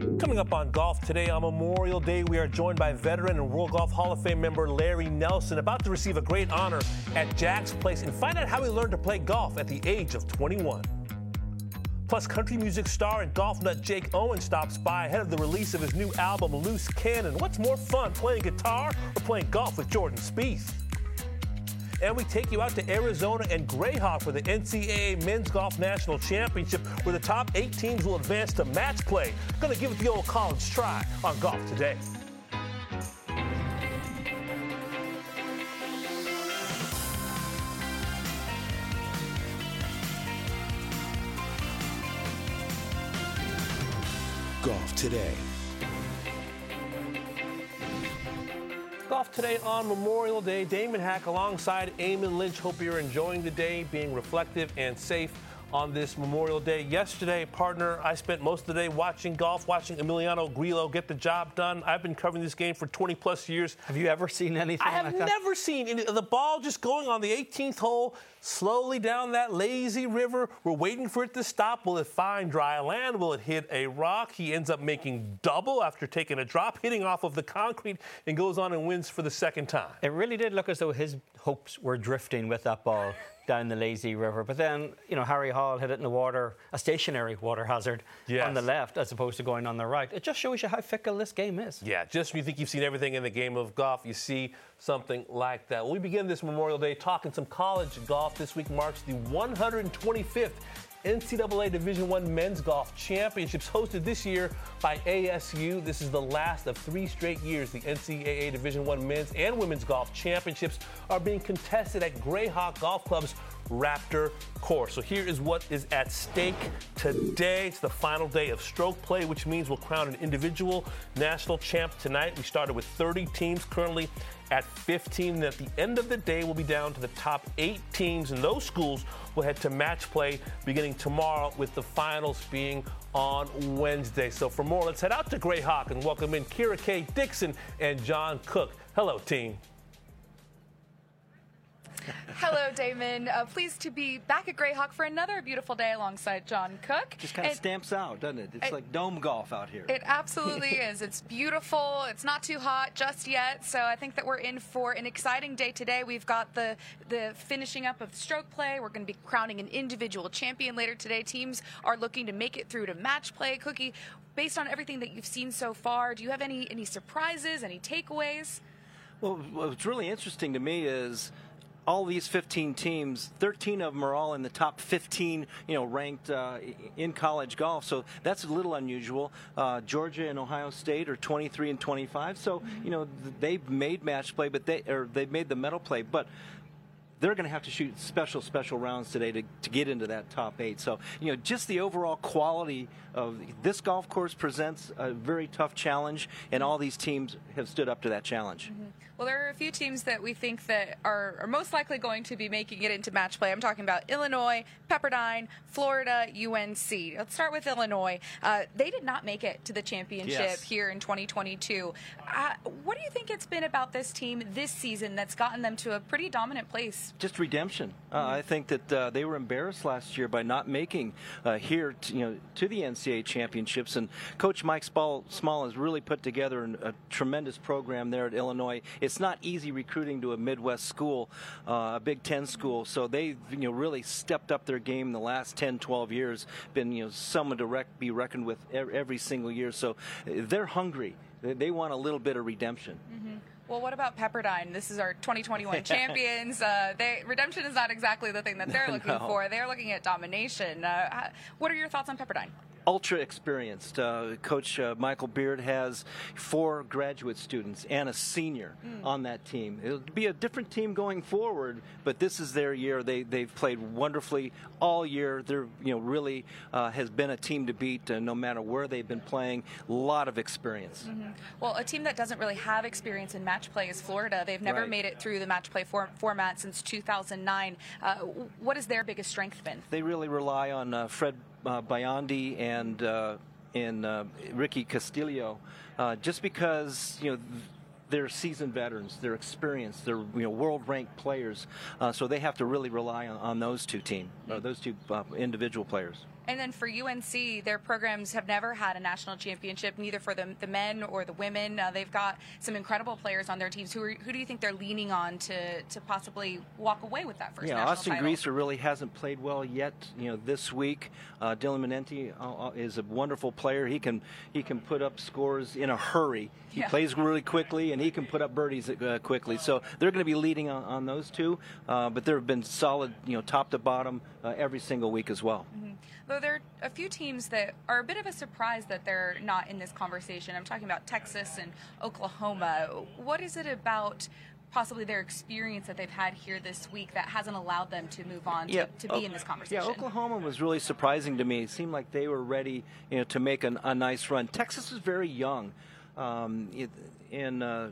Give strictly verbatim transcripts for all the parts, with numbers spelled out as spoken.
Coming up on Golf Today on Memorial Day, we are joined by veteran and World Golf Hall of Fame member Larry Nelson, about to receive a great honor at Jack's Place and find out how he learned to play golf at the age of twenty-one. Plus, country music star and golf nut Jake Owen stops by ahead of the release of his new album, Loose Cannon. What's more fun, playing guitar or playing golf with Jordan Spieth? And we take you out to Arizona and Grayhawk for the N C double A Men's Golf National Championship, where the top eight teams will advance to match play. Going to give it the old college try on Golf Today. Golf Today. Golf Today on Memorial Day. Damon Hack alongside Eamon Lynch. Hope you're enjoying the day, being reflective and safe on this Memorial Day. Yesterday, partner, I spent most of the day watching golf, watching Emiliano Grillo get the job done. I've been covering this game for twenty plus years. Have you ever seen anything I have like that? never seen any, the ball just going on the eighteenth hole, slowly down that lazy river. We're waiting for it to stop. Will it find dry land? Will it hit a rock? He ends up making double after taking a drop, hitting off of the concrete, and goes on and wins for the second time. It really did look as though his hopes were drifting with that ball down the lazy river. But then, you know, Harry Hall hit it in the water, a stationary water hazard, yes, on the left as opposed to going on the right. It just shows you how fickle this game is. Yeah, just when you think you've seen everything in the game of golf, you see something like that. Well, we begin this Memorial Day talking some college golf. This week marks the one hundred twenty-fifth N C double A Division I Men's Golf Championships, hosted this year by A S U. This is the last of three straight years the N C double A Division I Men's and Women's Golf Championships are being contested at Grayhawk Golf Club's Raptor course. So here is what is at stake today. It's the final day of stroke play, which means we'll crown an individual national champ tonight. We started with thirty teams, currently at fifteen. And at the end of the day, we'll be down to the top eight teams, and those schools will head to match play beginning tomorrow, with the finals being on Wednesday. So for more, let's head out to Grayhawk and welcome in Kira K. Dixon and John Cook. Hello, team. Hello, Damon. Uh, pleased to be back at Grayhawk for another beautiful day alongside John Cook. Just kind of and stamps out, doesn't it? It's it, like dome golf out here. It absolutely is. It's beautiful. It's not too hot just yet, so I think that we're in for an exciting day today. We've got the, the finishing up of stroke play. We're going to be crowning an individual champion later today. Teams are looking to make it through to match play. Cookie, based on everything that you've seen so far, do you have any, any surprises, any takeaways? Well, what's really interesting to me is all these fifteen teams, thirteen of them are all in the top fifteen, you know, ranked uh, in college golf. So that's a little unusual. Uh, Georgia and Ohio State are twenty-three and twenty-five. So, you know, they've made match play, but they or they've made the medal play. But they're going to have to shoot special, special rounds today to, to get into that top eight. So, you know, just the overall quality of this golf course presents a very tough challenge, and all these teams have stood up to that challenge. Mm-hmm. Well, there are a few teams that we think that are, are most likely going to be making it into match play. I'm talking about Illinois, Pepperdine, Florida, U N C. Let's start with Illinois. Uh, they did not make it to the championship yes. here in twenty twenty-two. Uh, what do you think it's been about this team this season that's gotten them to a pretty dominant place? Just redemption. Uh, mm-hmm. I think that uh, they were embarrassed last year by not making uh, here, to, you know, to the N C double A championships. And Coach Mike Small, Small has really put together an, a tremendous program there at Illinois. It's not easy recruiting to a Midwest school, uh, a Big Ten school. So they, you know, really stepped up their game in the last ten, twelve years. Been, you know, someone to rec- be reckoned with every single year. So they're hungry. They, they want a little bit of redemption. Mm-hmm. Well, what about Pepperdine? This is our twenty twenty-one champions. Uh, they, redemption is not exactly the thing that they're looking no. for. They're looking at domination. Uh, what are your thoughts on Pepperdine? Ultra experienced. Uh, Coach uh, Michael Beard has four graduate students and a senior mm. on that team. It'll be a different team going forward, but this is their year. They they've played wonderfully all year. They're you know really uh, has been a team to beat uh, no matter where they've been playing. A lot of experience. Mm-hmm. Well, a team that doesn't really have experience in match play is Florida. They've never right. made it through the match play for, format since two thousand nine. Uh, what has their biggest strength been? They really rely on uh, Fred Uh, Biondi and uh, and uh, Ricky Castillo, uh, just because you know they're seasoned veterans, they're experienced, they're you know world-ranked players, uh, so they have to really rely on, on those two team, uh, those two uh, individual players. And then for U N C, their programs have never had a national championship, neither for the, the men or the women. Uh, they've got some incredible players on their teams. Who, are, who do you think they're leaning on to, to possibly walk away with that first yeah, national Austin title? Greaser really hasn't played well yet. You know, this week, uh, Dylan Manenti uh, is a wonderful player. He can he can put up scores in a hurry. He Yeah. plays really quickly, and he can put up birdies uh, quickly. So they're going to be leading on, on those two. Uh, but there have been solid, you know, top to bottom uh, every single week as well. Mm-hmm. Though there are a few teams that are a bit of a surprise that they're not in this conversation. I'm talking about Texas and Oklahoma. What is it about possibly their experience that they've had here this week that hasn't allowed them to move on to, Yeah, to be O- in this conversation? Yeah, Oklahoma was really surprising to me. It seemed like they were ready, you know, to make an, a nice run. Texas is very young, um, it, and uh,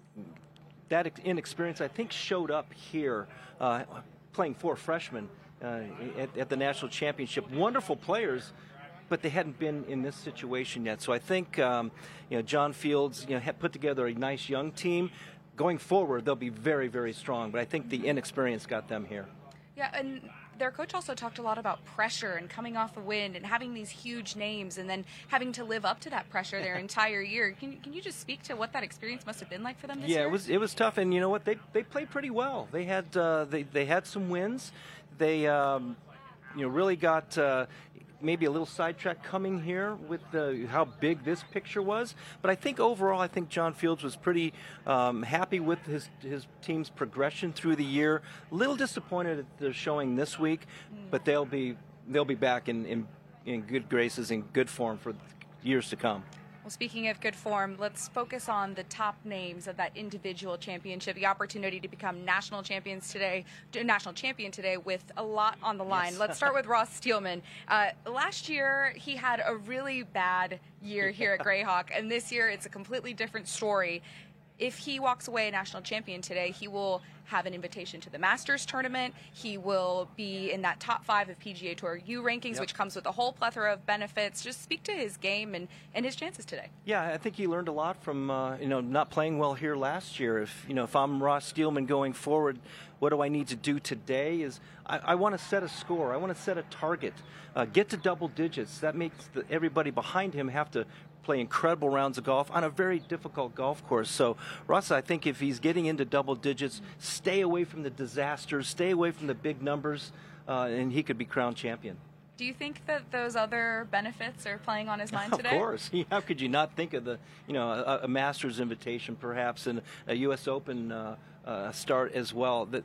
that ex- inexperience I think showed up here, uh, playing four freshmen uh, at, at the national championship. Wonderful players, but they hadn't been in this situation yet. So I think um, you know John Fields, you know, had put together a nice young team. Going forward, they'll be very, very strong. But I think the inexperience got them here. Yeah, and their coach also talked a lot about pressure and coming off the wind and having these huge names and then having to live up to that pressure their entire year. Can, can you just speak to what that experience must have been like for them this yeah, year? it was it was tough, and you know what? They they played pretty well. They had uh, they they had some wins. They um, you know really got. Uh, maybe a little sidetrack coming here with the, how big this picture was. But I think overall, I think John Fields was pretty um, happy with his his team's progression through the year. A little disappointed at the showing this week, but they'll be they'll be back in, in, in good graces and good form for years to come. Well, speaking of good form, let's focus on the top names of that individual championship. The opportunity to become national champions today, national champion today, with a lot on the line. Yes. Let's start with Ross Steelman. Uh, last year, he had a really bad year here at Grayhawk, and this year it's a completely different story. If he walks away a national champion today, he will have an invitation to the Masters tournament. He will be in that top five of P G A Tour U rankings, Yep. which comes with a whole plethora of benefits. Just speak to his game and, and his chances today. Yeah, I think he learned a lot from uh, you know not playing well here last year. If you know if I'm Ross Steelman going forward, what do I need to do today? Is I, I want to set a score. I want to set a target. Uh, get to double digits. That makes the, everybody behind him have to play incredible rounds of golf on a very difficult golf course. So Ross, I think if he's getting into double digits, stay away from the disasters, stay away from the big numbers, uh, and he could be crowned champion. Do you think that those other benefits are playing on his mind Of today? course. How could you not think of the, you know, a, a Masters invitation perhaps and a U S Open uh, uh, start as well? That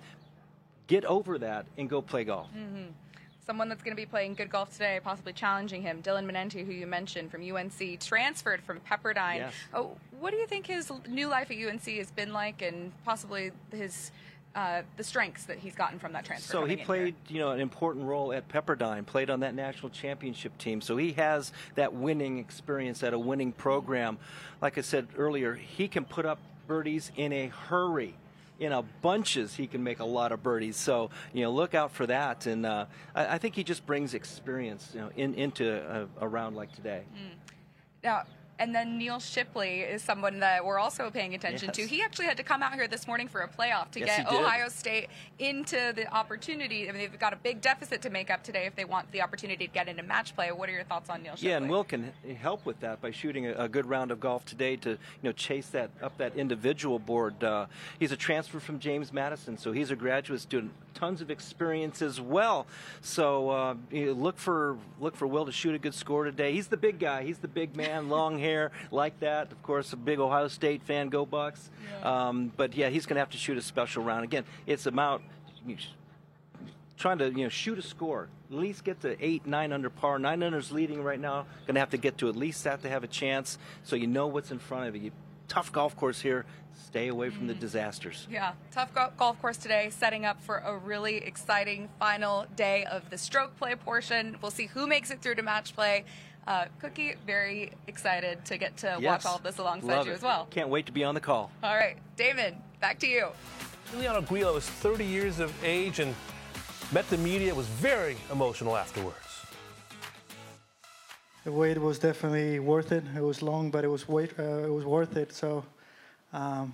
get over that and go play golf. Mm-hmm. Someone that's going to be playing good golf today, possibly challenging him, Dylan Manenti, who you mentioned from U N C, transferred from Pepperdine. Yes. Oh, what do you think his new life at U N C has been like, and possibly his uh, the strengths that he's gotten from that transfer? So he coming in played, here? you know, an important role at Pepperdine, played on that national championship team. So he has that winning experience at a winning program. Like I said earlier, he can put up birdies in a hurry. In a bunches, he can make a lot of birdies. So, you know, look out for that. And uh, I, I think he just brings experience, you know, in, into a, a round like today. Mm. Now, and then Neil Shipley is someone that we're also paying attention Yes. to. He actually had to come out here this morning for a playoff to Yes, get he did. Ohio State into the opportunity. I mean, they've got a big deficit to make up today if they want the opportunity to get into match play. What are your thoughts on Neil Shipley? Yeah, and Will can help with that by shooting a, a good round of golf today to, you know, chase that up that individual board. Uh, he's a transfer from James Madison, so he's a graduate student. Tons of experience as well. So uh, you know, look for look for Will to shoot a good score today. He's the big guy. He's the big man, long hair, like that. Of course, a big Ohio State fan. Go Bucks! Yeah. Um, but yeah, he's going to have to shoot a special round. Again, it's about trying to you know shoot a score. At least get to eight, nine under par. Nine under's leading right now. Going to have to get to at least that to have a chance. So you know what's in front of you. Tough golf course here. Stay away from the disasters. Yeah, tough go- golf course today, setting up for a really exciting final day of the stroke play portion. We'll see who makes it through to match play. Uh, Cookie, very excited to get to Yes. watch all of this alongside Love you it. as well. Can't wait to be on the call. All right, Damon, back to you. Juliano Grillo is thirty years of age and met the media, was very emotional afterwards. The wait was definitely worth it. It was long, but it was wait, uh, it was worth it. So um,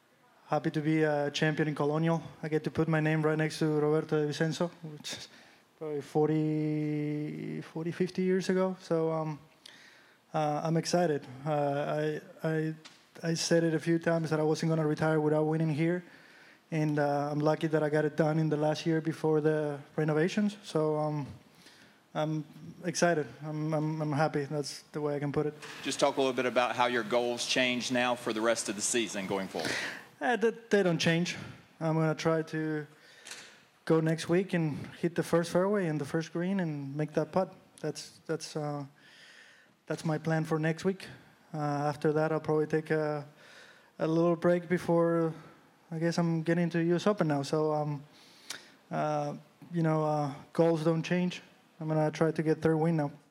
happy to be a champion in Colonial. I get to put my name right next to Roberto De Vicenzo, which is probably forty, forty, fifty years ago. So um, uh, I'm excited. Uh, I, I, I said it a few times that I wasn't going to retire without winning here. And uh, I'm lucky that I got it done in the last year before the renovations. So um, I'm excited. I'm, I'm, I'm happy. That's the way I can put it. Just talk a little bit about how your goals change now for the rest of the season going forward. Uh, they, they don't change. I'm going to try to go next week and hit the first fairway and the first green and make that putt. That's that's uh, that's my plan for next week. Uh, after that, I'll probably take a, a little break before, I guess I'm getting to U S Open now. So, um, uh, you know, uh, goals don't change. I'm going to try to get third win now.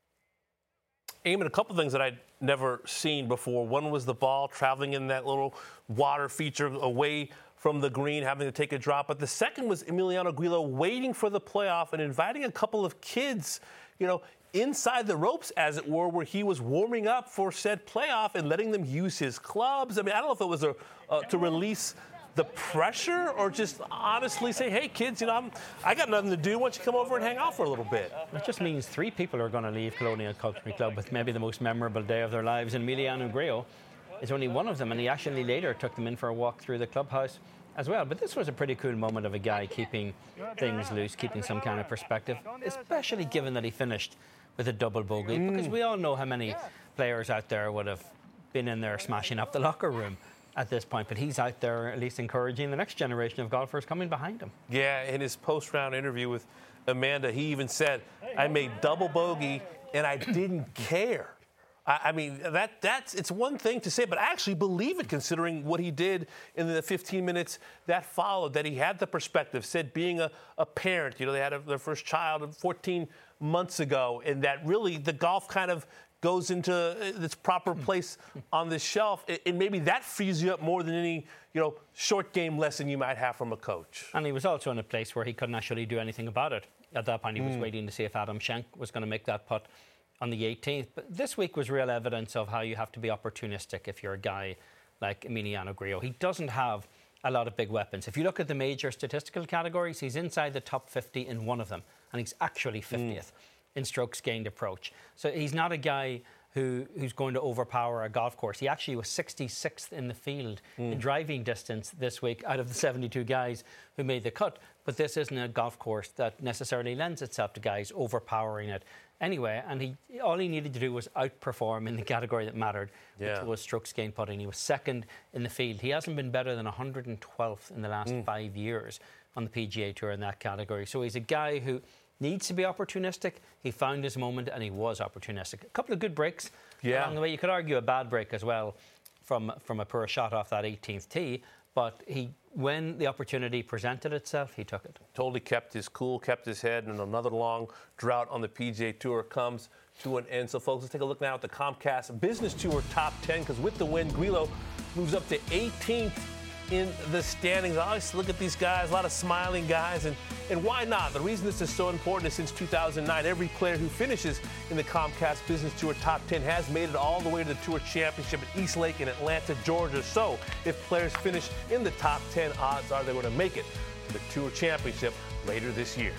Eamon, a couple things that I'd never seen before. One was the ball traveling in that little water feature away from the green, having to take a drop. But the second was Emiliano Grillo waiting for the playoff and inviting a couple of kids, you know, inside the ropes, as it were, where he was warming up for said playoff and letting them use his clubs. I mean, I don't know if it was a, uh, to release the pressure or just honestly say, hey, kids, you know, I'm, I got nothing to do. Why don't you come over and hang out for a little bit? It just means three people are going to leave Colonial Country Club with maybe the most memorable day of their lives. And Emiliano Grillo is only one of them, and he actually later took them in for a walk through the clubhouse as well. But this was a pretty cool moment of a guy keeping things loose, keeping some kind of perspective, especially given that he finished with a double bogey, mm. because we all know how many players out there would have been in there smashing up the locker room at this point, but he's out there at least encouraging the next generation of golfers coming behind him. Yeah, in his post-round interview with Amanda, he even said, I made double bogey and I didn't care. I, I mean, that that's it's one thing to say, but I actually believe it considering what he did in the fifteen minutes that followed, that he had the perspective, said being a, a parent, you know, they had a, their first child fourteen months ago, and that really the golf kind of goes into its proper place on the shelf, and maybe that frees you up more than any, you know, short game lesson you might have from a coach. And he was also in a place where he couldn't actually do anything about it. At that point, he was mm. waiting to see if Adam Schenk was going to make that putt on the eighteenth. But this week was real evidence of how you have to be opportunistic if you're a guy like Emiliano Grillo. He doesn't have a lot of big weapons. If you look at the major statistical categories, he's inside the top fifty in one of them, and he's actually fiftieth. Mm. in strokes gained approach. So he's not a guy who, who's going to overpower a golf course. He actually was sixty-sixth in the field mm. in driving distance this week out of the seventy-two guys who made the cut. But this isn't a golf course that necessarily lends itself to guys overpowering it anyway. And he all he needed to do was outperform in the category that mattered, yeah. which was strokes gained putting. He was second in the field. He hasn't been better than one hundred twelfth in the last mm. five years on the P G A Tour in that category. So he's a guy who needs to be opportunistic. He found his moment and he was opportunistic. A couple of good breaks yeah. along the way. You could argue a bad break as well from from a poor shot off that eighteenth tee. But he, when the opportunity presented itself, he took it. Totally kept his cool, kept his head, and another long drought on the P G A Tour comes to an end. So, folks, let's take a look now at the Comcast Business Tour Top ten, because with the win, Grillo moves up to eighteenth in the standings. I always look at these guys, a lot of smiling guys, and, and why not? The reason this is so important is since two thousand nine, every player who finishes in the Comcast Business Tour Top ten has made it all the way to the Tour Championship at East Lake in Atlanta, Georgia. So if players finish in the top ten, odds are they're going to make it to the Tour Championship later this year.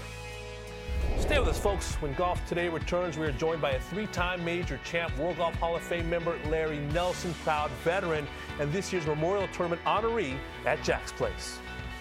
Stay with us, folks. When Golf Today returns, we are joined by a three-time major champ, World Golf Hall of Fame member Larry Nelson, proud veteran, and this year's Memorial Tournament honoree at Jack's Place.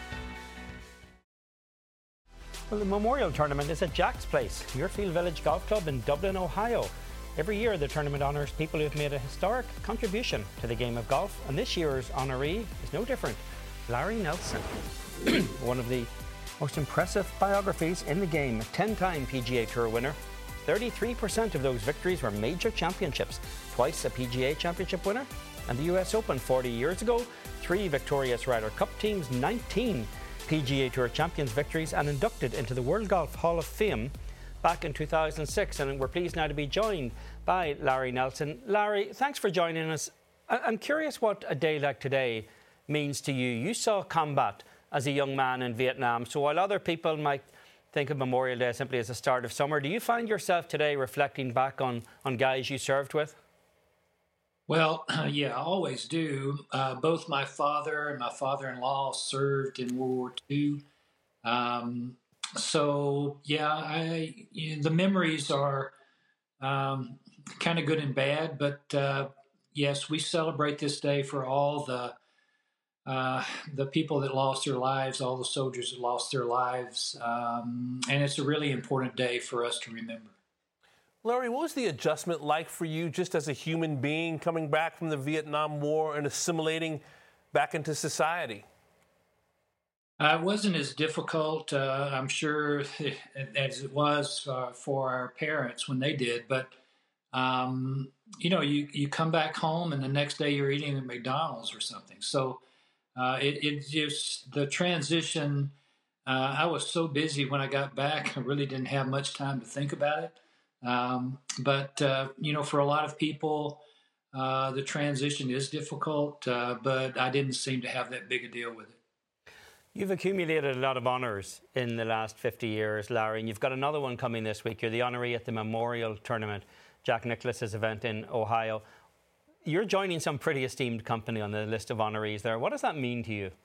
Well, the Memorial Tournament is at Jack's Place, Muirfield Village Golf Club in Dublin, Ohio. Every year, the tournament honours people who have made a historic contribution to the game of golf, and this year's honoree is no different. Larry Nelson, one of the most impressive biographies in the game, a ten-time P G A Tour winner. thirty-three percent of those victories were major championships, twice a P G A Championship winner, and the U S Open forty years ago, three victorious Ryder Cup teams, nineteen P G A Tour Champions victories, and inducted into the World Golf Hall of Fame back in two thousand six. And we're pleased now to be joined by Larry Nelson. Larry, thanks for joining us. I'm curious what a day like today means to you. You saw combat as a young man in Vietnam. So while other people might think of Memorial Day simply as the start of summer, do you find yourself today reflecting back on, on guys you served with? Well, uh, yeah, I always do. Uh, both my father and my father-in-law served in World War Two. Um, so yeah, I you know, the memories are um, kind of good and bad, but uh, yes, we celebrate this day for all the uh, the people that lost their lives, all the soldiers that lost their lives, um, and it's a really important day for us to remember. Larry, what was the adjustment like for you just as a human being coming back from the Vietnam War and assimilating back into society? Uh, it wasn't as difficult, uh, I'm sure, as it was uh, for our parents when they did. But, um, you know, you, you come back home and the next day you're eating at McDonald's or something. So uh, it, it just, the transition, uh, I was so busy when I got back, I really didn't have much time to think about it. Um, but, uh, you know, for a lot of people, uh, the transition is difficult, uh, but I didn't seem to have that big a deal with it. You've accumulated a lot of honours in the last fifty years, Larry, and you've got another one coming this week. You're the honoree at the Memorial Tournament, Jack Nicklaus's event in Ohio. You're joining some pretty esteemed company on the list of honorees there. What does that mean to you?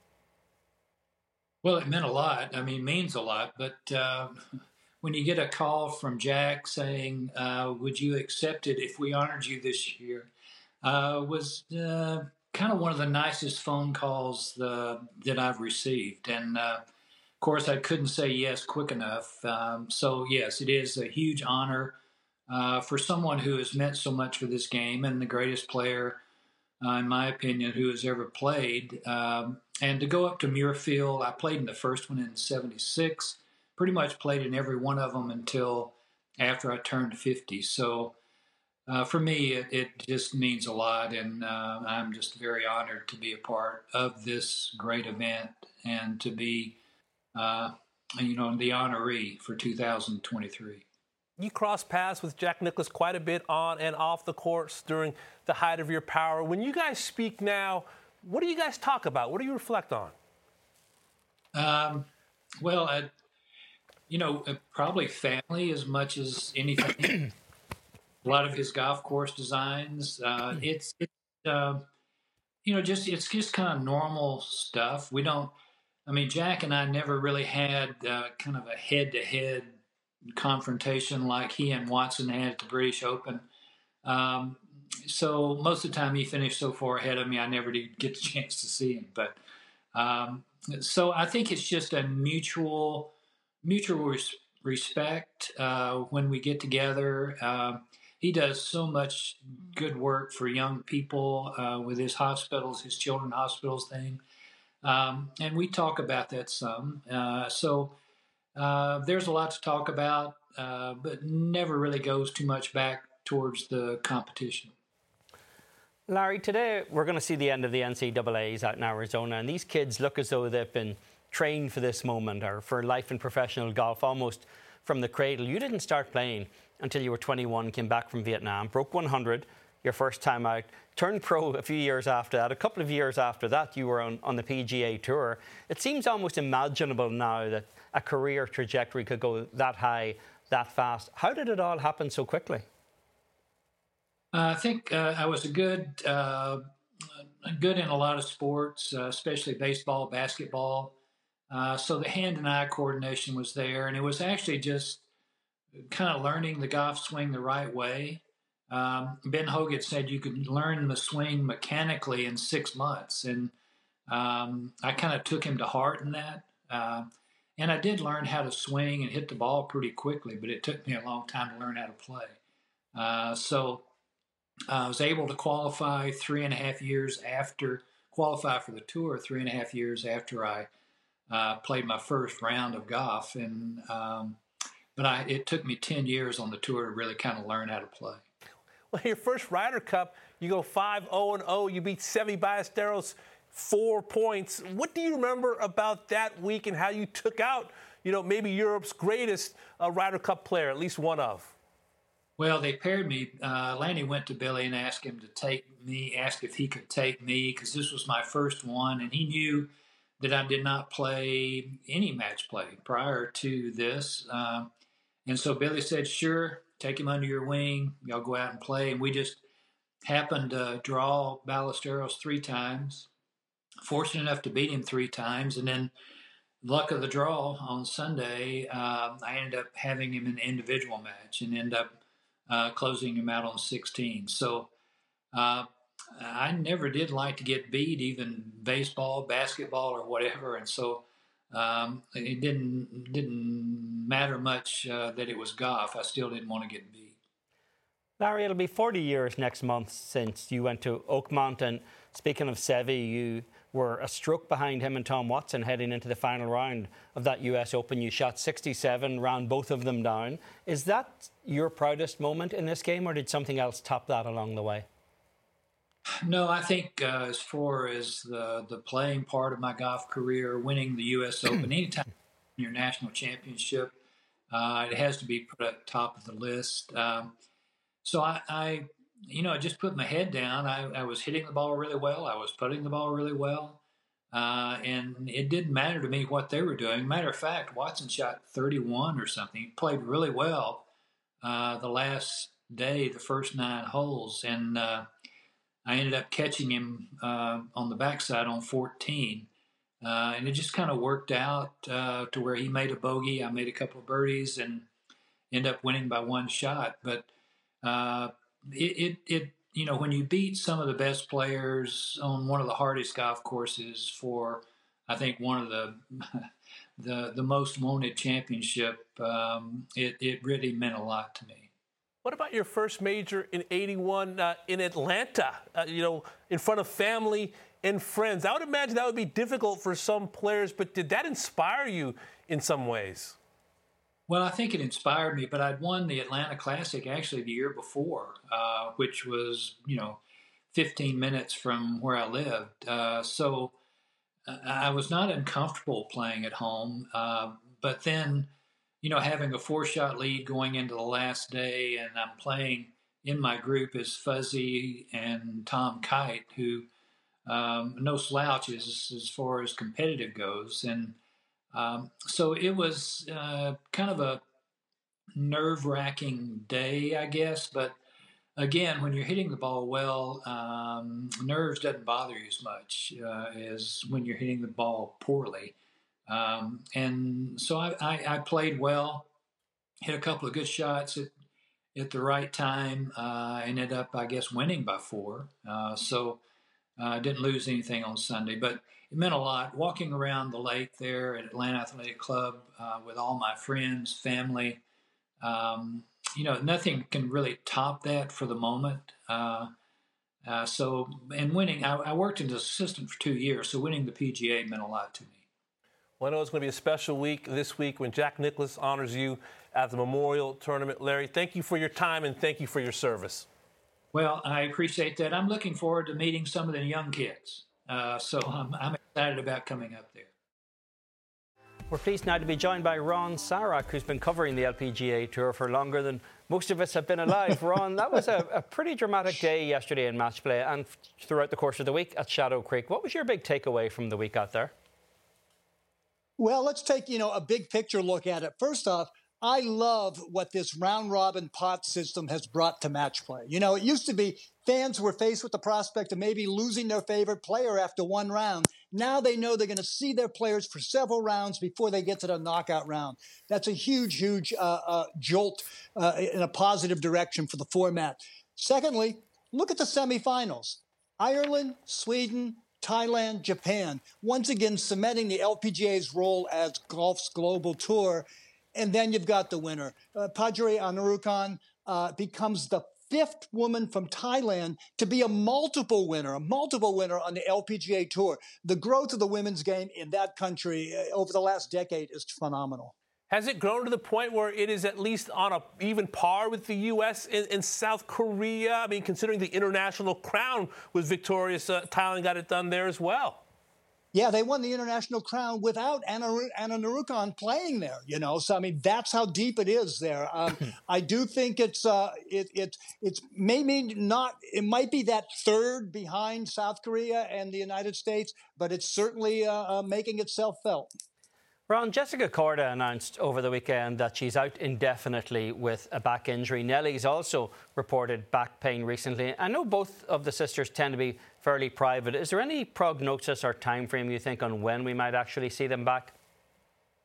Well, it meant a lot. I mean, means a lot. But uh, when you get a call from Jack saying, uh, would you accept it if we honored you this year, uh, was... Uh, kind of one of the nicest phone calls uh, that I've received. And, uh, of course, I couldn't say yes quick enough. Um, so, yes, it is a huge honor uh, for someone who has meant so much for this game and the greatest player, uh, in my opinion, who has ever played. Um, and to go up to Muirfield, I played in the first one in seventy-six, pretty much played in every one of them until after I turned fifty. So, Uh, for me, it, it just means a lot, and uh, I'm just very honored to be a part of this great event and to be, uh, you know, the honoree for two thousand twenty-three. You crossed paths with Jack Nicklaus quite a bit on and off the courts during the height of your power. When you guys speak now, what do you guys talk about? What do you reflect on? Um, well, I, you know, probably family as much as anything. A lot of his golf course designs. Uh, it's, it's uh, you know, just it's just kind of normal stuff. We don't. I mean, Jack and I never really had uh, kind of a head-to-head confrontation like he and Watson had at the British Open. Um, so most of the time, he finished so far ahead of me, I never did get the chance to see him. But um, so I think it's just a mutual mutual res- respect uh, when we get together. Uh, He does so much good work for young people uh, with his hospitals, his children's hospitals thing. Um, and we talk about that some. Uh, so uh, there's a lot to talk about, uh, but never really goes too much back towards the competition. Larry, today we're going to see the end of the N C double A's out in Arizona, and these kids look as though they've been trained for this moment or for life in professional golf almost from the cradle. You didn't start playing until you were twenty-one, came back from Vietnam, broke one hundred your first time out, turned pro a few years after that. A couple of years after that, you were on, on the P G A Tour. It seems almost imaginable now that a career trajectory could go that high, that fast. How did it all happen so quickly? Uh, I think uh, I was a good, uh, good in a lot of sports, uh, especially baseball, basketball. Uh, so the hand and eye coordination was there, and it was actually just kind of learning the golf swing the right way. Um, Ben Hogan said you could learn the swing mechanically in six months. And um, I kind of took him to heart in that. Uh, and I did learn how to swing and hit the ball pretty quickly, but it took me a long time to learn how to play. Uh, so I was able to qualify three and a half years after, qualify for the tour three and a half years after I uh, played my first round of golf. And um, But I, it took me ten years on the tour to really kind of learn how to play. Well, your first Ryder Cup, you go five oh and oh. You beat Seve Ballesteros four points. What do you remember about that week and how you took out, you know, maybe Europe's greatest uh, Ryder Cup player, at least one of? Well, they paired me. Uh, Lanny went to Billy and asked him to take me, asked if he could take me because this was my first one. And he knew that I did not play any match play prior to this. Um, And so Billy said, sure, take him under your wing. Y'all go out and play. And we just happened to draw Ballesteros three times, fortunate enough to beat him three times. And then luck of the draw on Sunday, um, I ended up having him in an individual match and ended up uh, closing him out on sixteen. So uh, I never did like to get beat, even baseball, basketball, or whatever. And so um, it didn't didn't matter much uh, that it was golf. I still didn't want to get beat. Larry, it'll be forty years next month since you went to Oakmont. And speaking of Seve, you were a stroke behind him and Tom Watson heading into the final round of that U S Open. You shot sixty-seven, ran both of them down. Is that your proudest moment in this game, or did something else top that along the way? No, I think uh, as far as the, the playing part of my golf career, winning the U S Open, anytime in your national championship, uh, it has to be put at the top of the list. Um, so I, I, you know, I just put my head down. I, I was hitting the ball really well. I was putting the ball really well. Uh, and it didn't matter to me what they were doing. Matter of fact, Watson shot thirty-one or something. He played really well uh, the last day, the first nine holes. And uh, I ended up catching him uh, on the backside on fourteen. Uh, and it just kind of worked out uh, to where he made a bogey. I made a couple of birdies and ended up winning by one shot. But uh, it, it, it, you know, when you beat some of the best players on one of the hardest golf courses for, I think, one of the the, the most wanted championship, um, it, it really meant a lot to me. What about your first major in eighty-one uh, in Atlanta, uh, you know, in front of family and friends? I would imagine that would be difficult for some players, but did that inspire you in some ways? Well, I think it inspired me, but I'd won the Atlanta Classic actually the year before, uh, which was, you know, fifteen minutes from where I lived. Uh, so I was not uncomfortable playing at home, uh, but then, you know, having a four-shot lead going into the last day, and I'm playing in my group is Fuzzy and Tom Kite, who um, no slouches as far as competitive goes. And um, so it was uh, kind of a nerve-wracking day, I guess. But again, when you're hitting the ball well, um, nerves doesn't bother you as much uh, as when you're hitting the ball poorly. Um, and so I, I, I played well, hit a couple of good shots at, at the right time, uh, ended up, I guess, winning by four. Uh, so I uh, didn't lose anything on Sunday, but it meant a lot. Walking around the lake there at Atlanta Athletic Club uh, with all my friends, family, um, you know, nothing can really top that for the moment. Uh, uh, so, and winning, I, I worked as an assistant for two years, so winning the P G A meant a lot to me. Well, I know it's going to be a special week this week when Jack Nicklaus honors you at the Memorial Tournament. Larry, thank you for your time and thank you for your service. Well, I appreciate that. I'm looking forward to meeting some of the young kids. Uh, so I'm, I'm excited about coming up there. We're pleased now to be joined by Ron Sarak, who's been covering the L P G A Tour for longer than most of us have been alive. Ron, that was a, a pretty dramatic day yesterday in match play and throughout the course of the week at Shadow Creek. What was your big takeaway from the week out there? Well, let's take, you know, a big picture look at it. First off, I love what this round-robin pot system has brought to match play. You know, it used to be fans were faced with the prospect of maybe losing their favorite player after one round. Now they know they're going to see their players for several rounds before they get to the knockout round. That's a huge, huge uh, uh, jolt uh, in a positive direction for the format. Secondly, look at the semifinals. Ireland, Sweden, Thailand, Japan, once again cementing the L P G A's role as golf's global tour. And then you've got the winner. Uh, Padre Anurukan uh, becomes the fifth woman from Thailand to be a multiple winner, a multiple winner on the L P G A Tour. The growth of the women's game in that country uh, over the last decade is phenomenal. Has it grown to the point where it is at least on a even par with the U S and, and South Korea? I mean, considering the international crown was victorious, uh, Thailand got it done there as well. Yeah, they won the international crown without Anna, Anna Narukan playing there, you know. So, I mean, that's how deep it is there. Um, I do think it's, uh, it, it, it's maybe not, it might be that third behind South Korea and the United States, but it's certainly uh, uh, making itself felt. Ron, Jessica Korda announced over the weekend that she's out indefinitely with a back injury. Nelly's also reported back pain recently. I know both of the sisters tend to be fairly private. Is there any prognosis or time frame you think on when we might actually see them back?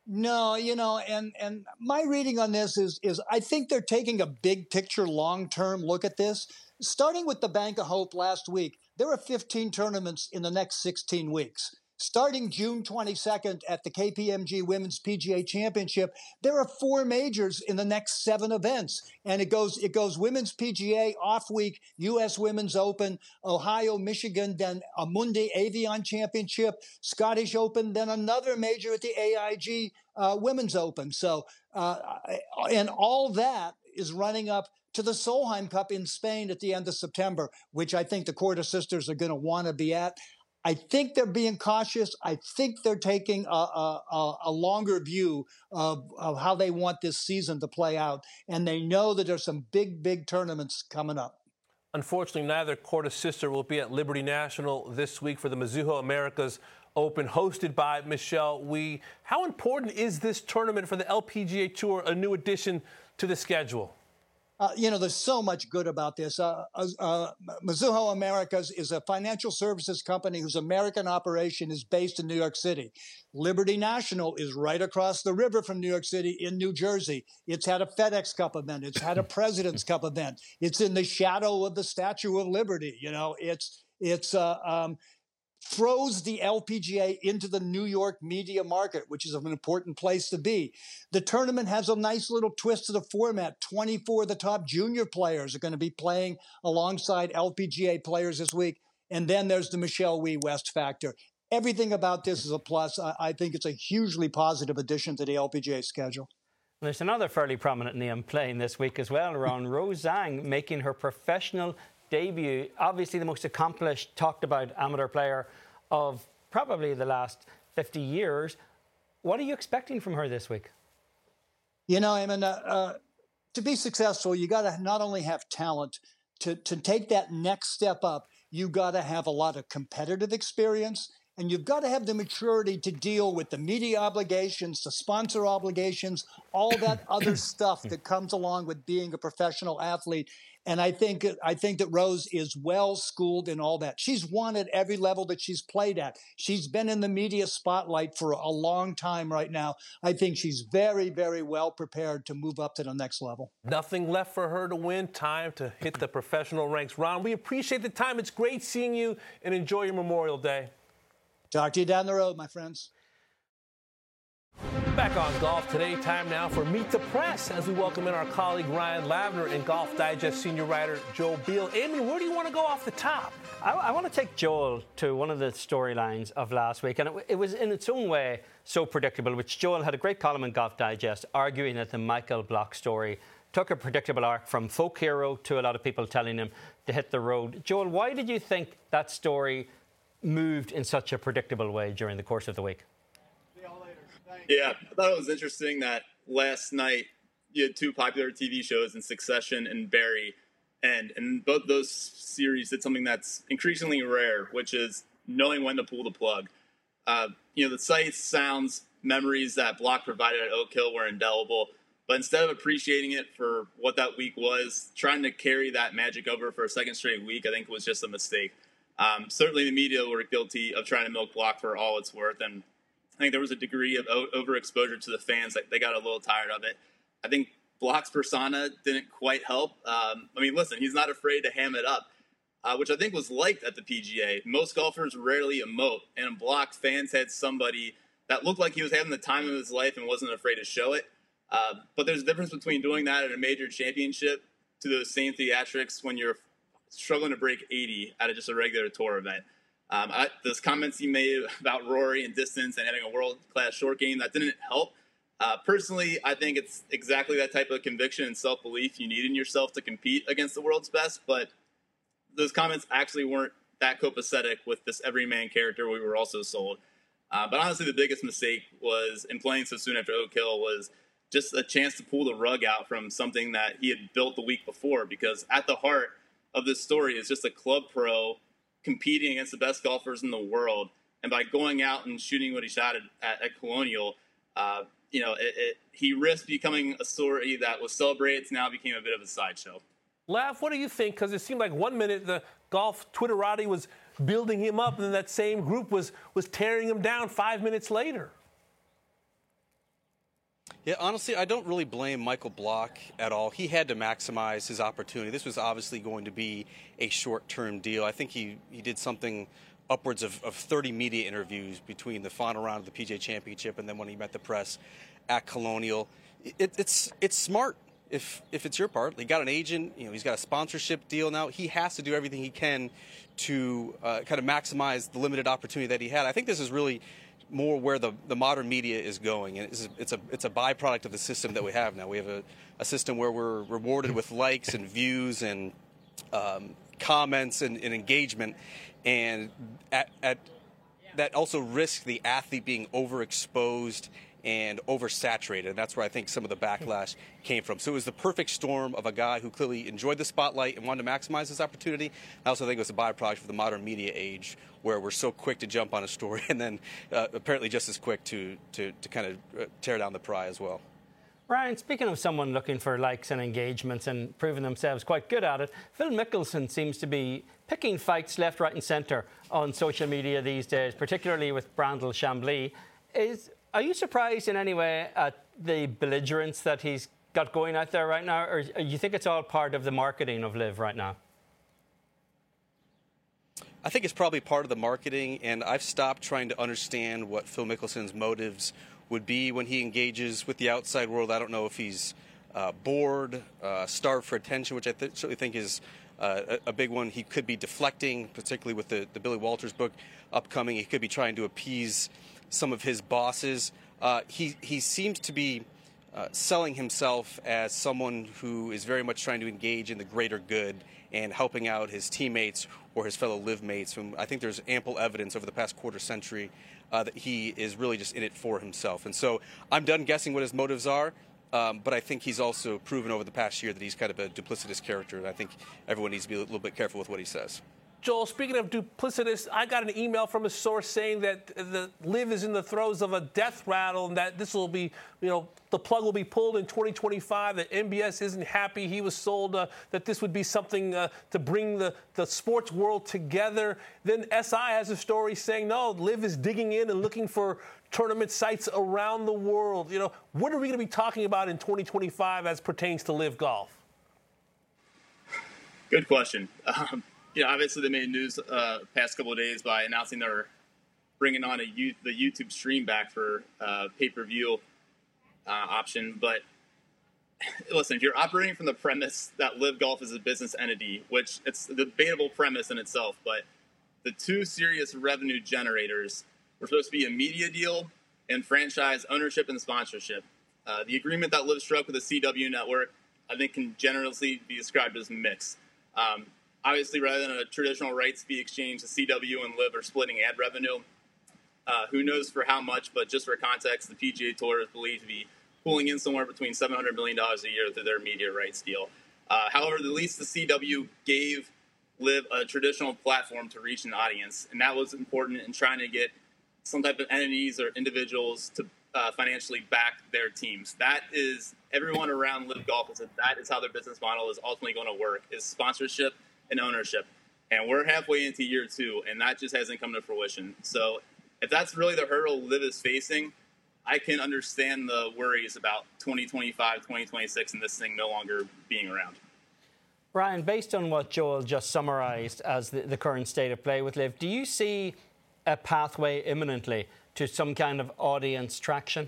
No, you know, and and my reading on this is is I think they're taking a big picture, long term look at this. Starting with the Bank of Hope last week, there are fifteen tournaments in the next sixteen weeks. Starting June twenty-second at the K P M G Women's P G A Championship, there are four majors in the next seven events, and it goes it goes Women's P G A off week, U S Women's Open, Ohio, Michigan, then a Amundi Avion Championship, Scottish Open, then another major at the A I G uh, Women's Open. So, uh, and all that is running up to the Solheim Cup in Spain at the end of September, which I think the Korda sisters are going to want to be at. I think they're being cautious. I think they're taking a, a, a longer view of, of how they want this season to play out. And they know that there's some big, big tournaments coming up. Unfortunately, neither Korda sister will be at Liberty National this week for the Mizuho Americas Open, hosted by Michelle Wie. How important is this tournament for the L P G A Tour, a new addition to the schedule? Uh, you know, there's so much good about this. Uh, uh, Mizuho Americas is a financial services company whose American operation is based in New York City. Liberty National is right across the river from New York City in New Jersey. It's had a FedEx Cup event. It's had a President's Cup event. It's in the shadow of the Statue of Liberty. You know, it's it's uh, um, throws the L P G A into the New York media market, which is an important place to be. The tournament has a nice little twist to the format. twenty-four of the top junior players are going to be playing alongside L P G A players this week. And then there's the Michelle Wie West factor. Everything about this is a plus. I, I think it's a hugely positive addition to the L P G A schedule. There's another fairly prominent name playing this week as well, Ron. Rose Zhang making her professional debut. Obviously the most accomplished, talked about amateur player of probably the last fifty years. What are you expecting from her this week? You know, I mean, uh, uh, to be successful, you got to not only have talent, to, to take that next step up, you got to have a lot of competitive experience, and you've got to have the maturity to deal with the media obligations, the sponsor obligations, all that other stuff that comes along with being a professional athlete. And I think I think that Rose is well schooled in all that. She's won at every level that she's played at. She's been in the media spotlight for a long time right now. I think she's very, very well prepared to move up to the next level. Nothing left for her to win. Time to hit the professional ranks. Ron, we appreciate the time. It's great seeing you, and enjoy your Memorial Day. Talk to you down the road, my friends. Back on Golf Today, time now for Meet the Press as we welcome in our colleague Ryan Lavner and Golf Digest senior writer Joel Beal. Amy, where do you want to go off the top? I, I want to take Joel to one of the storylines of last week, and it, it was in its own way so predictable, which Joel had a great column in Golf Digest arguing that the Michael Block story took a predictable arc from folk hero to a lot of people telling him to hit the road. Joel, why did you think that story moved in such a predictable way during the course of the week? Yeah, I thought it was interesting that last night you had two popular T V shows in Succession and Barry, and and both those series did something that's increasingly rare, which is knowing when to pull the plug. Uh, you know, the sights, sounds, memories that Block provided at Oak Hill were indelible, but instead of appreciating it for what that week was, trying to carry that magic over for a second straight week, I think was just a mistake. Um, certainly the media were guilty of trying to milk Block for all it's worth, and I think there was a degree of overexposure to the fans. Like, they got a little tired of it. I think Block's persona didn't quite help. Um, I mean, listen, he's not afraid to ham it up, uh, which I think was liked at the P G A. Most golfers rarely emote, and in Block, fans had somebody that looked like he was having the time of his life and wasn't afraid to show it. Uh, but there's a difference between doing that at a major championship to those same theatrics when you're struggling to break eighty at a, just a regular tour event. Um, I, those comments he made about Rory and distance and having a world-class short game, that didn't help. Uh, personally, I think it's exactly that type of conviction and self-belief you need in yourself to compete against the world's best, but those comments actually weren't that copacetic with this everyman character we were also sold. Uh, but honestly, the biggest mistake was in playing so soon after Oak Hill was just a chance to pull the rug out from something that he had built the week before, because at the heart of this story is just a club pro competing against the best golfers in the world, and by going out and shooting what he shot at, at, at Colonial, uh, you know, it, it, he risked becoming a story that was celebrated to now became a bit of a sideshow. Lav, what do you think? Because it seemed like one minute the golf Twitterati was building him up, and then that same group was was tearing him down five minutes later. Yeah, honestly, I don't really blame Michael Block at all. He had to maximize his opportunity. This was obviously going to be a short-term deal. I think he, he did something upwards of, of thirty media interviews between the final round of the P G A Championship and then when he met the press at Colonial. It, it's it's smart if if it's your part. He got an agent. You know, he's got a sponsorship deal now. He has to do everything he can to uh, kind of maximize the limited opportunity that he had. I think this is really more where the, the modern media is going, and it's, it's a it's a byproduct of the system that we have now. We have a, a system where we're rewarded with likes and views and um, comments and, and engagement, and at, at that also risks the athlete being overexposed and oversaturated, and that's where I think some of the backlash came from. So it was the perfect storm of a guy who clearly enjoyed the spotlight and wanted to maximize his opportunity. I also think it was a byproduct of the modern media age, where we're so quick to jump on a story and then uh, apparently just as quick to, to, to kind of tear down the pry as well. Ryan, speaking of someone looking for likes and engagements and proving themselves quite good at it, Phil Mickelson seems to be picking fights left, right and centre on social media these days, particularly with Brandel Chambly. Is Are you surprised in any way at the belligerence that he's got going out there right now, or do you think it's all part of the marketing of LIV right now? I think it's probably part of the marketing, and I've stopped trying to understand what Phil Mickelson's motives would be when he engages with the outside world. I don't know if he's uh, bored, uh, starved for attention, which I th- certainly think is uh, a, a big one. He could be deflecting, particularly with the, the Billy Walters book upcoming. He could be trying to appease some of his bosses. Uh, he, he seems to be uh, selling himself as someone who is very much trying to engage in the greater good and helping out his teammates or his fellow LIV mates, whom I think there's ample evidence over the past quarter century uh, that he is really just in it for himself. And so I'm done guessing what his motives are, um, but I think he's also proven over the past year that he's kind of a duplicitous character, and I think everyone needs to be a little bit careful with what he says. Joel, speaking of duplicitous, I got an email from a source saying that the LIV is in the throes of a death rattle and that this will be, you know, the plug will be pulled in twenty twenty-five, that M B S isn't happy. He was sold uh, that this would be something uh, to bring the, the sports world together. Then S I has a story saying, no, LIV is digging in and looking for tournament sites around the world. You know, what are we going to be talking about in twenty twenty-five as pertains to LIV Golf? Good question. Um, Yeah, obviously they made news uh, past couple of days by announcing they're bringing on a U- the YouTube stream back for uh, pay-per-view uh, option. But listen, if you're operating from the premise that LIV Golf is a business entity, which it's a debatable premise in itself, but the two serious revenue generators were supposed to be a media deal and franchise ownership and sponsorship. Uh, the agreement that LIV struck with the C W network, I think, can generously be described as mixed. Um, Obviously, rather than a traditional rights fee exchange, the C W and LIV are splitting ad revenue. Uh, who knows for how much, but just for context, the P G A Tour is believed to be pulling in somewhere between seven hundred million dollars a year through their media rights deal. Uh, however, at least the C W gave LIV a traditional platform to reach an audience, and that was important in trying to get some type of entities or individuals to uh, financially back their teams. That is, everyone around LIV Golf said that is how their business model is ultimately going to work, is sponsorship and ownership. And we're halfway into year two, and that just hasn't come to fruition. So if that's really the hurdle LIV is facing, I can understand the worries about twenty twenty-five, twenty twenty-six, and this thing no longer being around. Ryan, based on what Joel just summarised as the, the current state of play with LIV, do you see a pathway imminently to some kind of audience traction?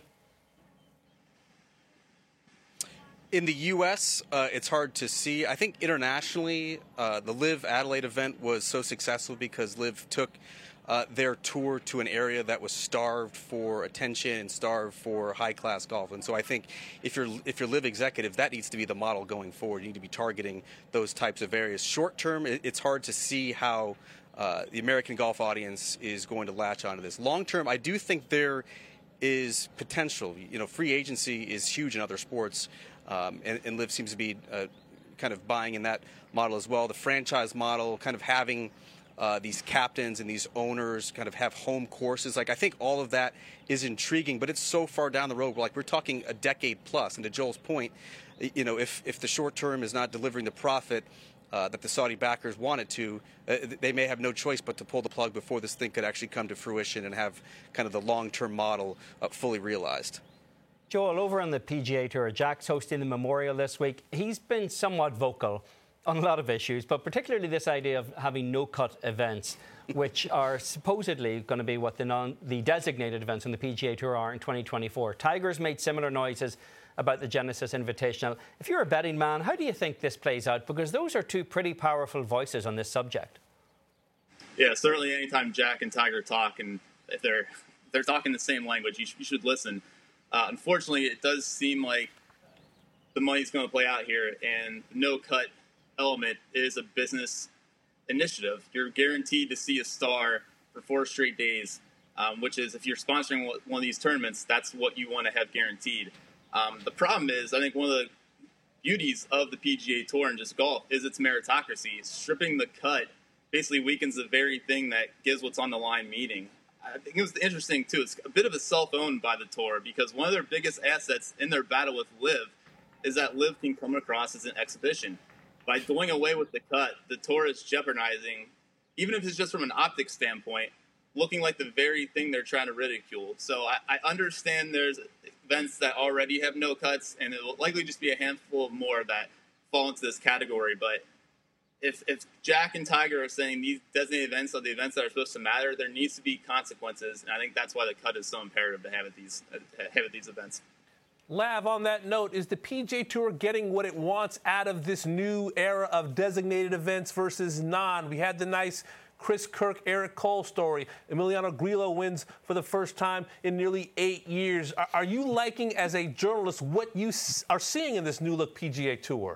In the U S, uh, it's hard to see. I think internationally, uh, the LIV Adelaide event was so successful because LIV took uh, their tour to an area that was starved for attention and starved for high-class golf. And so I think if you're if you're LIV executive, that needs to be the model going forward. You need to be targeting those types of areas. Short term, it's hard to see how uh, the American golf audience is going to latch onto this. Long term, I do think there is potential. You know, free agency is huge in other sports. Um, and, and LIV seems to be uh, kind of buying in that model as well. The franchise model, kind of having uh, these captains and these owners kind of have home courses. Like, I think all of that is intriguing, but it's so far down the road. Like, we're talking a decade plus. And to Joel's point, you know, if, if the short term is not delivering the profit uh, that the Saudi backers wanted to, uh, they may have no choice but to pull the plug before this thing could actually come to fruition and have kind of the long-term model uh, fully realized. Joel, over on the P G A Tour, Jack's hosting the Memorial this week. He's been somewhat vocal on a lot of issues, but particularly this idea of having no-cut events, which are supposedly going to be what the, non, the designated events on the P G A Tour are in twenty twenty-four. Tiger's made similar noises about the Genesis Invitational. If you're a betting man, how do you think this plays out? Because those are two pretty powerful voices on this subject. Yeah, certainly anytime Jack and Tiger talk, and if they're, if they're talking the same language, you, sh- you should listen. Uh, unfortunately, it does seem like the money's going to play out here, and the no-cut element is a business initiative. You're guaranteed to see a star for four straight days, um, which is, if you're sponsoring one of these tournaments, that's what you want to have guaranteed. Um, the problem is, I think one of the beauties of the P G A Tour and just golf is its meritocracy. Stripping the cut basically weakens the very thing that gives what's on the line meaning. I think it was interesting, too. It's a bit of a self-owned by the Tour, because one of their biggest assets in their battle with LIV is that LIV can come across as an exhibition. By doing away with the cut, the Tour is jeopardizing, even if it's just from an optics standpoint, looking like the very thing they're trying to ridicule. So I, I understand there's events that already have no cuts, and it will likely just be a handful of more that fall into this category. But if if Jack and Tiger are saying these designated events are the events that are supposed to matter, there needs to be consequences, and I think that's why the cut is so imperative to have at these have at these events. Lav, on that note, is the P G A Tour getting what it wants out of this new era of designated events versus non? We had the nice Chris Kirk, Eric Cole story. Emiliano Grillo wins for the first time in nearly eight years. Are, are you liking, as a journalist, what you s- are seeing in this new look P G A Tour?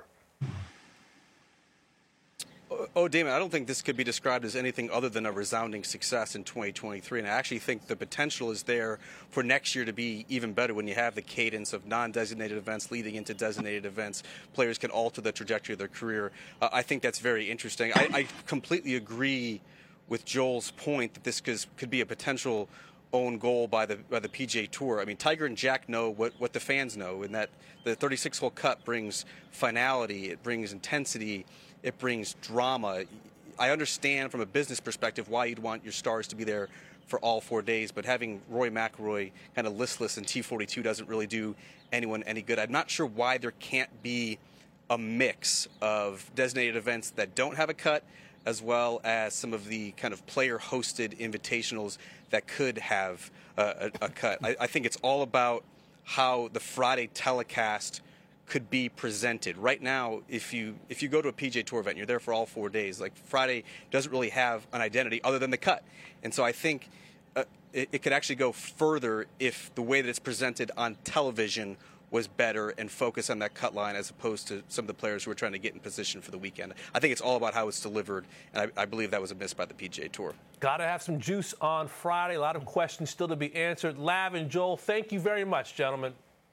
Oh, Damon, I don't think this could be described as anything other than a resounding success in twenty twenty-three. And I actually think the potential is there for next year to be even better when you have the cadence of non-designated events leading into designated events. Players can alter the trajectory of their career. Uh, I think that's very interesting. I, I completely agree with Joel's point that this could, could be a potential own goal by the by the P G A Tour. I mean, Tiger and Jack know what, what the fans know, in that the thirty-six hole cut brings finality, it brings intensity, it brings drama. I understand from a business perspective why you'd want your stars to be there for all four days, but having Rory McIlroy kind of listless in T forty-two doesn't really do anyone any good. I'm not sure why there can't be a mix of designated events that don't have a cut, as well as some of the kind of player-hosted invitationals that could have uh, a, a cut. I, I think it's all about how the Friday telecast could be presented. Right now, if you if you go to a P G A Tour event, you're there for all four days. Like, Friday doesn't really have an identity other than the cut. And so I think uh, it, it could actually go further if the way that it's presented on television was better and focus on that cut line as opposed to some of the players who are trying to get in position for the weekend. I think it's all about how it's delivered, and I, I believe that was a miss by the P G A Tour. Got to have some juice on Friday. A lot of questions still to be answered. Lav and Joel, thank you very much, gentlemen.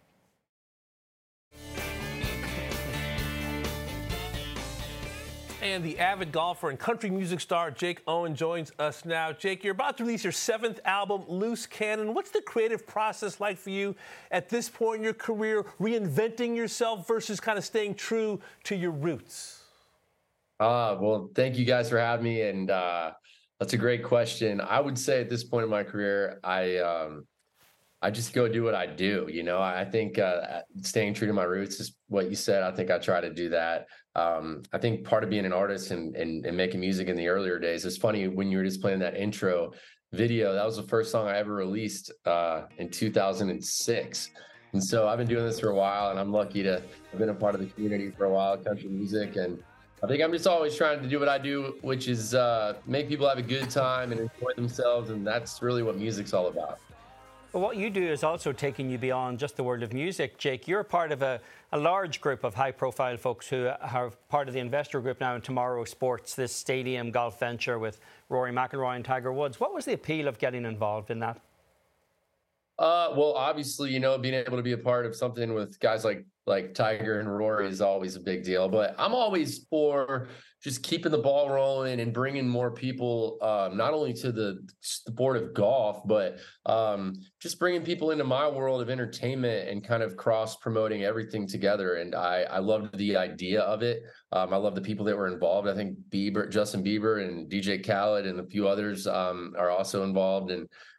And the avid golfer and country music star Jake Owen joins us now. Jake, you're about to release your seventh album, Loose Cannon. What's the creative process like for you at this point in your career, reinventing yourself versus kind of staying true to your roots? Uh, well, thank you guys for having me. And uh, that's a great question. I would say at this point in my career, I um, I just go do what I do. You know, I think uh, staying true to my roots is what you said. I think I try to do that. Um, I think part of being an artist and, and, and making music in the earlier days, it's funny when you were just playing that intro video, that was the first song I ever released uh, in two thousand six. And so I've been doing this for a while, and I'm lucky to have been a part of the community for a while, country music. And I think I'm just always trying to do what I do, which is uh, make people have a good time and enjoy themselves. And that's really what music's all about. Well, what you do is also taking you beyond just the world of music, Jake. You're part of a, a large group of high-profile folks who are part of the investor group now in Tomorrow Sports, this stadium golf venture with Rory McIlroy and Tiger Woods. What was the appeal of getting involved in that? Uh, well, obviously, you know, being able to be a part of something with guys like like Tiger and Rory is always a big deal. But I'm always for just keeping the ball rolling and bringing more people, um, not only to the sport of golf, but um, just bringing people into my world of entertainment and kind of cross promoting everything together. And I, I loved the idea of it. Um, I love the people that were involved. I think Bieber, Justin Bieber and D J Khaled and a few others um, are also involved. And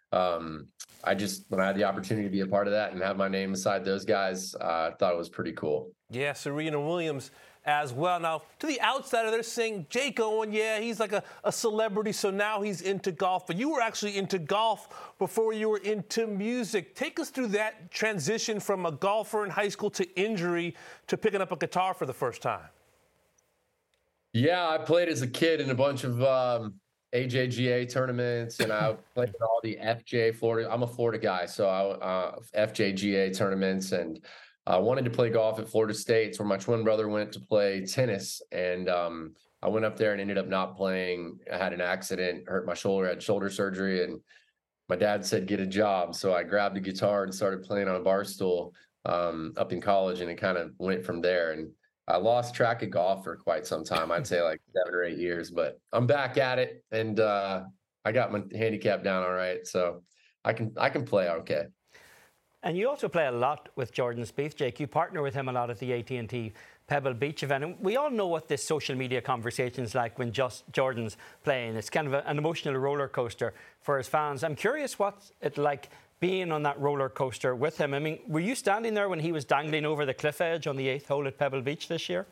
um, I just, when I had the opportunity to be a part of that and have my name beside those guys, uh, I thought it was pretty cool. Yeah, Serena Williams as well. Now, to the outsider, they're saying Jake Owen, yeah, he's like a, a celebrity, so now he's into golf. But you were actually into golf before you were into music. Take us through that transition from a golfer in high school to injury to picking up a guitar for the first time. Yeah, I played as a kid in a bunch of um, A J G A tournaments, and I played in all the F J Florida. I'm a Florida guy, so I uh, F J G A tournaments, and I wanted to play golf at Florida State, where my twin brother went to play tennis, and um, I went up there and ended up not playing. I had an accident, hurt my shoulder, had shoulder surgery, and my dad said, get a job. So I grabbed a guitar and started playing on a bar stool um, up in college, and it kind of went from there. And I lost track of golf for quite some time. I'd say like seven or eight years, but I'm back at it, and uh, I got my handicap down all right, so I can I can play okay. And you also play a lot with Jordan Spieth, Jake. You partner with him a lot at the A T and T Pebble Beach event. And we all know what this social media conversation is like when just Jordan's playing. It's kind of a, an emotional roller coaster for his fans. I'm curious what's it like being on that roller coaster with him. I mean, were you standing there when he was dangling over the cliff edge on the eighth hole at Pebble Beach this year?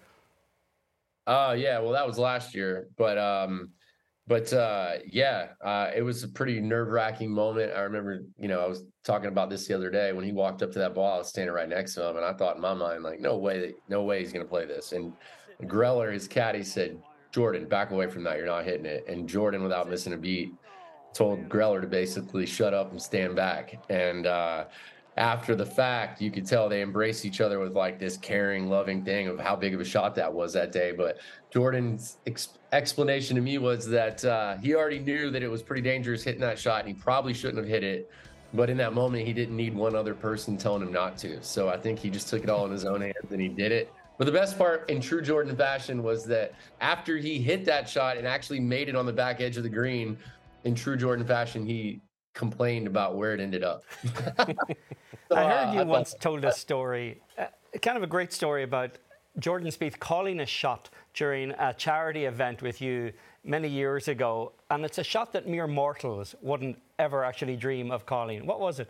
Uh, yeah, well, that was last year. But, um, but uh, yeah, uh, it was a pretty nerve-wracking moment. I remember, you know, I was talking about this the other day. When he walked up to that ball, I was standing right next to him, and I thought in my mind, like, no way, no way he's going to play this. And Greller, his caddy, said, Jordan, back away from that. You're not hitting it. And Jordan, without missing a beat, told Greller to basically shut up and stand back. And uh, after the fact, you could tell they embraced each other with like this caring, loving thing of how big of a shot that was that day. But Jordan's ex- explanation to me was that uh, he already knew that it was pretty dangerous hitting that shot, and he probably shouldn't have hit it. But in that moment, he didn't need one other person telling him not to. So I think he just took it all in his own hands and he did it. But the best part in true Jordan fashion was that after he hit that shot and actually made it on the back edge of the green, in true Jordan fashion, he complained about where it ended up. so, I heard you uh, once told a story, uh, kind of a great story about Jordan Spieth calling a shot during a charity event with you many years ago, and it's a shot that mere mortals wouldn't ever actually dream of calling. What was it?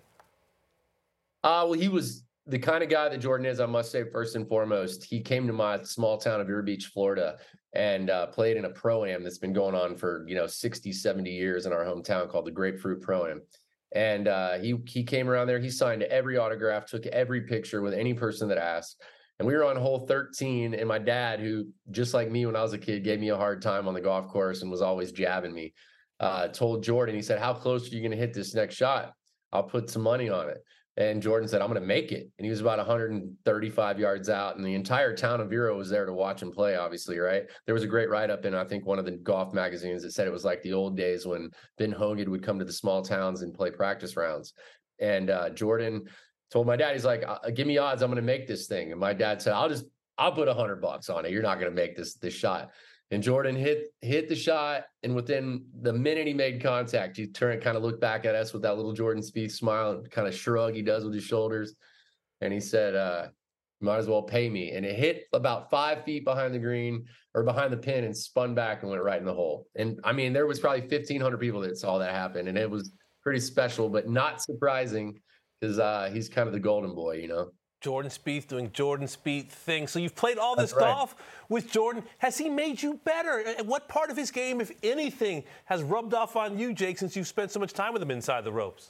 Uh, well, he was the kind of guy that Jordan is, I must say, first and foremost. He came to my small town of Vero Beach, Florida, and uh, played in a Pro-Am that's been going on for, you know, sixty, seventy years in our hometown called the Grapefruit Pro-Am. And uh, he he came around there. He signed every autograph, took every picture with any person that asked. And we were on hole thirteen, and my dad, who, just like me when I was a kid, gave me a hard time on the golf course and was always jabbing me, uh, told Jordan, he said, how close are you going to hit this next shot? I'll put some money on it. And Jordan said, I'm going to make it. And he was about one hundred thirty-five yards out. And the entire town of Vero was there to watch him play, obviously, right? There was a great write-up in, I think, one of the golf magazines that said it was like the old days when Ben Hogan would come to the small towns and play practice rounds. And uh, Jordan told my dad, he's like, give me odds, I'm going to make this thing. And my dad said, I'll just, I'll put a hundred bucks on it. You're not going to make this, this shot. And Jordan hit, hit the shot. And within the minute he made contact, he turned, kind of looked back at us with that little Jordan Spieth smile and kind of shrug he does with his shoulders. And he said, uh, might as well pay me. And it hit about five feet behind the green or behind the pin and spun back and went right in the hole. And I mean, there was probably fifteen hundred people that saw that happen. And it was pretty special, but not surprising because uh, he's kind of the golden boy, you know? Jordan Spieth doing Jordan Spieth things. So you've played all this That's right. golf with Jordan. Has he made you better? And what part of his game, if anything, has rubbed off on you, Jake, since you've spent so much time with him inside the ropes?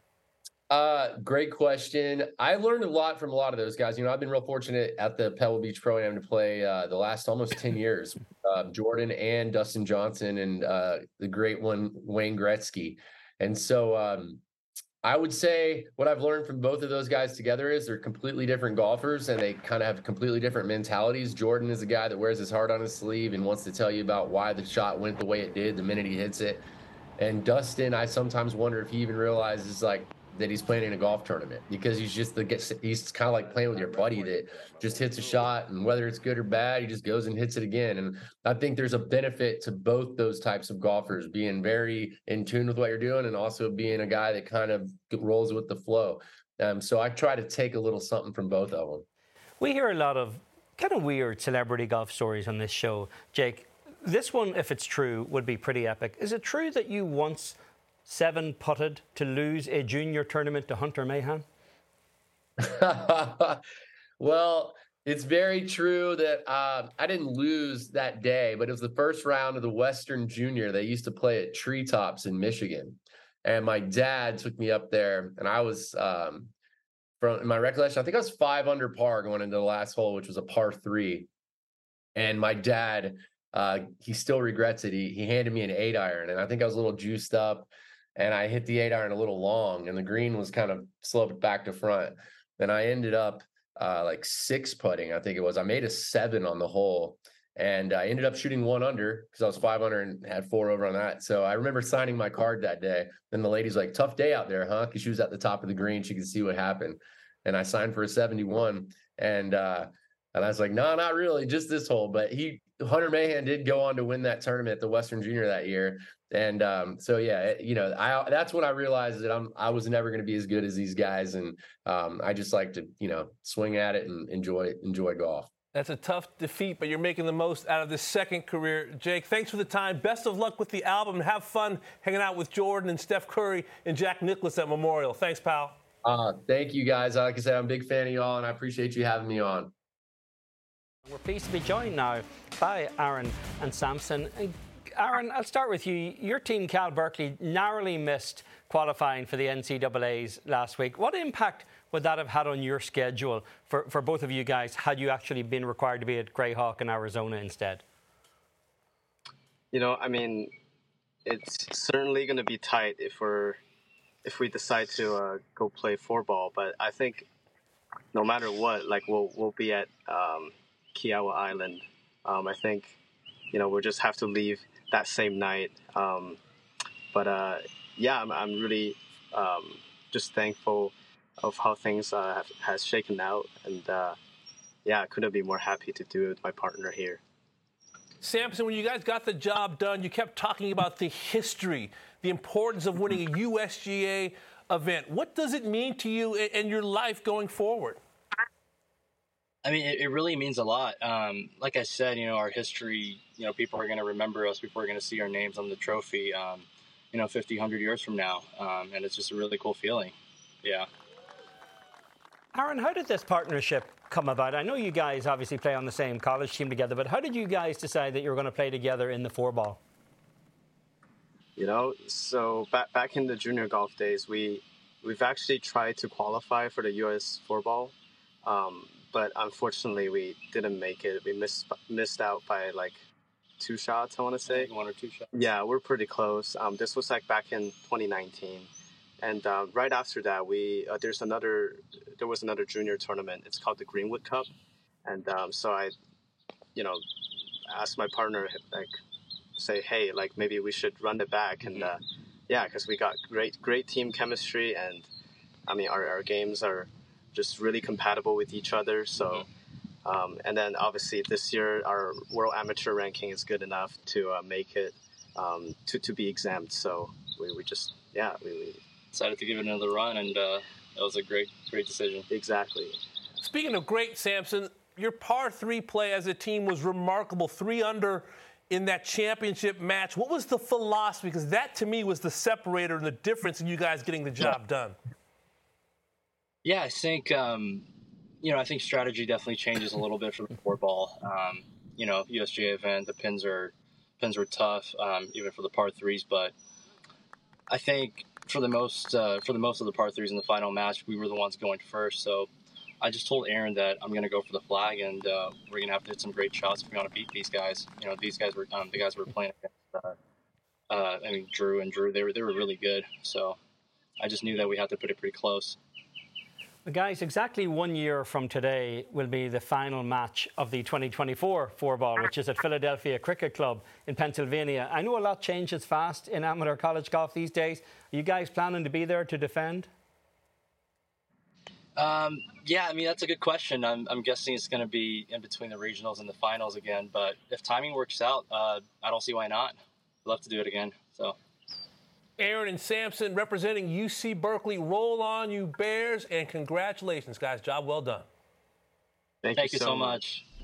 Uh, great question. I learned a lot from a lot of those guys. You know, I've been real fortunate at the Pebble Beach Pro-Am to play uh, the last almost ten years. Uh, Jordan and Dustin Johnson and uh, the great one, Wayne Gretzky. And so um, I would say what I've learned from both of those guys together is they're completely different golfers and they kind of have completely different mentalities. Jordan is a guy that wears his heart on his sleeve and wants to tell you about why the shot went the way it did the minute he hits it. And Dustin, I sometimes wonder if he even realizes like that he's playing in a golf tournament because he's just the he's kind of like playing with your buddy that just hits a shot and whether it's good or bad, he just goes and hits it again. And I think there's a benefit to both those types of golfers being very in tune with what you're doing and also being a guy that kind of rolls with the flow. Um, so I try to take a little something from both of them. We hear a lot of kind of weird celebrity golf stories on this show, Jake. This one, if it's true, would be pretty epic. Is it true that you once seven putted to lose a junior tournament to Hunter Mahan? Well, it's very true that uh, I didn't lose that day, but it was the first round of the Western Junior. They used to play at Treetops in Michigan. And my dad took me up there, and I was, um, from in my recollection, I think I was five under par going into the last hole, which was a par three. And my dad, uh, he still regrets it. He, he handed me an eight iron, and I think I was a little juiced up, and I hit the eight iron a little long, and the green was kind of sloped back to front. And I ended up uh, like six putting, I think it was. I made a seven on the hole. And I ended up shooting one under because I was five under and had four over on that. So I remember signing my card that day. Then the lady's like, tough day out there, huh? Because she was at the top of the green. She could see what happened. And I signed for a seventy-one. And uh, and I was like, no, not really, just this hole. But he, Hunter Mahan did go on to win that tournament at the Western Junior that year. And um, so, yeah, it, you know, I that's when I realized that I'm I was never going to be as good as these guys. And um, I just like to, you know, swing at it and enjoy enjoy golf. That's a tough defeat, but you're making the most out of this second career. Jake, thanks for the time. Best of luck with the album. Have fun hanging out with Jordan and Steph Curry and Jack Nicklaus at Memorial. Thanks, pal. Uh, thank you, guys. Like I said, I'm a big fan of y'all, and I appreciate you having me on. We're pleased to be joined now by Aaron and Samson. Aaron, I'll start with you. Your team, Cal Berkeley, narrowly missed qualifying for the N C double A's last week. What impact would that have had on your schedule for, for both of you guys had you actually been required to be at Grayhawk in Arizona instead? You know, I mean, it's certainly going to be tight if we're if we decide to uh, go play four ball. But I think no matter what, like we'll we'll be at um, Kiowa Island. Um, I think you know we'll just have to leave that same night. Um, but uh, yeah, I'm, I'm really um, just thankful of how things uh, have, has shaken out, and uh, yeah, I couldn't be more happy to do it with my partner here. Samson, when you guys got the job done, you kept talking about the history, the importance of winning a U S G A event. What does it mean to you and your life going forward? I mean, it, it really means a lot. Um, like I said, you know, our history, you know, people are going to remember us, people are going to see our names on the trophy, um, you know, fifty, one hundred years from now, um, and it's just a really cool feeling. Yeah. Aaron, how did this partnership come about? I know you guys obviously play on the same college team together, but how did you guys decide that you were going to play together in the four ball? You know, so back back in the junior golf days, we we've actually tried to qualify for the U S four ball, um, but unfortunately we didn't make it. We missed missed out by like two shots, I want to say. One or two shots. Yeah, we're pretty close. Um, this was like back in twenty nineteen. And uh, right after that, we uh, there's another there was another junior tournament. It's called the Greenwood Cup, and um, so I, you know, asked my partner like, say, hey, like maybe we should run it back, and uh, yeah, because we got great great team chemistry, and I mean our our games are just really compatible with each other. So, um, and then obviously this year our World Amateur ranking is good enough to uh, make it um, to to be exempt. So we, we just yeah we. we decided to give it another run, and uh, that was a great, great decision. Exactly. Speaking of great, Samson, your par three play as a team was remarkable. Three under in that championship match. What was the philosophy? Because that, to me, was the separator and the difference in you guys getting the job yeah. done. Yeah, I think, um, you know, I think strategy definitely changes a little bit for the four ball. Um, you know, U S G A event, the pins are pins were tough, um, even for the par threes, but I think for the most uh, for the most of the par threes in the final match, we were the ones going first. So I just told Aaron that I'm going to go for the flag, and uh, we're going to have to hit some great shots if we want to beat these guys. You know, these guys were um, the guys we were playing against. Uh, uh, I mean, Drew and Drew, they were they were really good. So I just knew that we had to put it pretty close. Guys, exactly one year from today will be the final match of the twenty twenty-four four ball, which is at Philadelphia Cricket Club in Pennsylvania. I know a lot changes fast in amateur college golf these days. Are you guys planning to be there to defend? Um, yeah, I mean, that's a good question. I'm, I'm guessing it's going to be in between the regionals and the finals again. But if timing works out, uh, I don't see why not. I'd love to do it again. So. Aaron and Samson representing U C Berkeley. Roll on, you Bears, and congratulations, guys. Job well done. Thank, Thank you, you so so much. much.